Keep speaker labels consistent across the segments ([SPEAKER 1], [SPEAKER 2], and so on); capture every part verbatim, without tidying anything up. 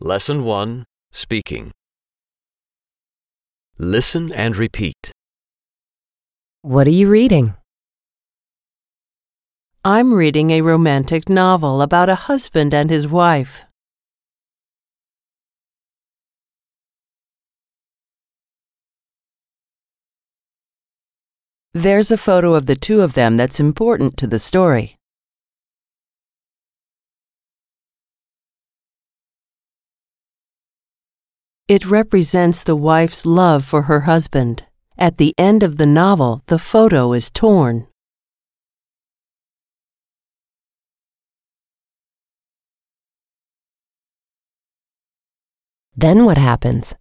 [SPEAKER 1] Lesson one, Speaking. Listen and repeat.
[SPEAKER 2] What are you reading?
[SPEAKER 3] I'm reading a romantic novel about a husband and his wife. There's a photo of the two of them that's important to the story. It represents the wife's love for her husband. At the end of the novel, the photo is torn.
[SPEAKER 2] Then what happens?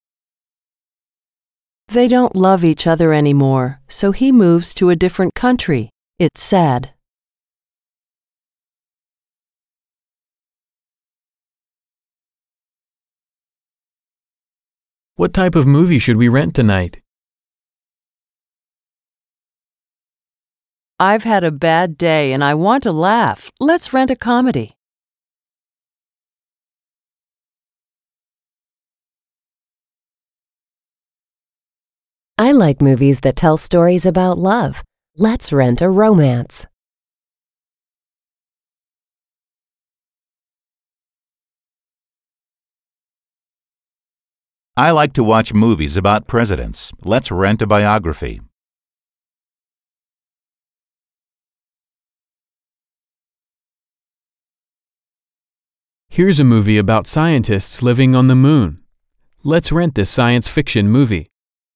[SPEAKER 3] They don't love each other anymore, so he moves to a different country. It's sad.
[SPEAKER 4] What type of movie should we rent tonight?
[SPEAKER 3] I've had a bad day and I want to laugh. Let's rent a comedy.
[SPEAKER 2] I like movies that tell stories about love. Let's rent a romance.
[SPEAKER 5] I like to watch movies about presidents. Let's rent a biography.
[SPEAKER 4] Here's a movie about scientists living on the moon. Let's rent this science fiction movie.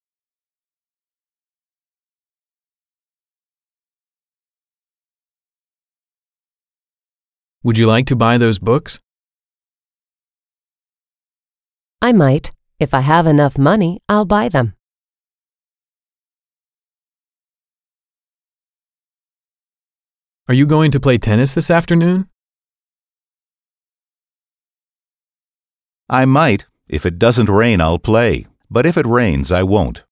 [SPEAKER 4] Would you like to buy those books?
[SPEAKER 2] I might. If I have enough money, I'll buy them.
[SPEAKER 4] Are you going to play tennis this afternoon?
[SPEAKER 5] I might. If it doesn't rain, I'll play. But if it rains, I won't.